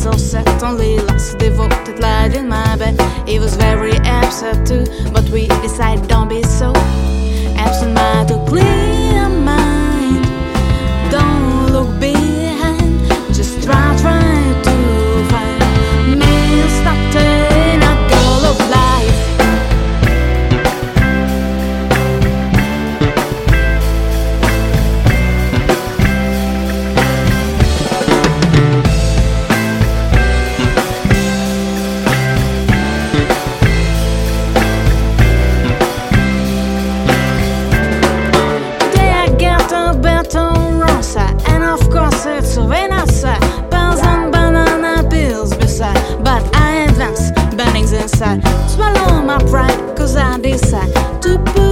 so set, only lost, devoted, lied in my bed. He was very upset too, but we decided don't be so absent mind to clear mind. Don't look behind, just try to find me stuck in a goal of life. And of course it's Venasa, bells and banana peels beside. But I advance, burnings inside. Swallow my pride, cause I decide to put